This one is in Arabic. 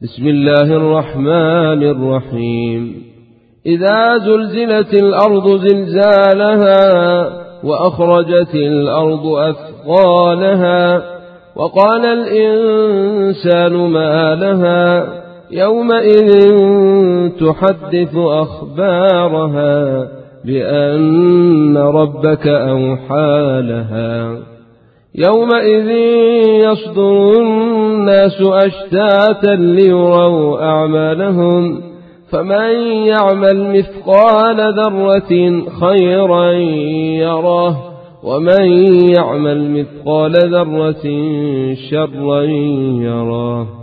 بسم الله الرحمن الرحيم. إذا زلزلت الأرض زلزالها وأخرجت الأرض أثقالها وقال الإنسان ما لها يومئذ تحدث أخبارها بأن ربك أوحى لها يومئذ يصدر الناس أشتاتا ليروا أعمالهم فمن يعمل مثقال ذرة خيرا يره ومن يعمل مثقال ذرة شرا يره.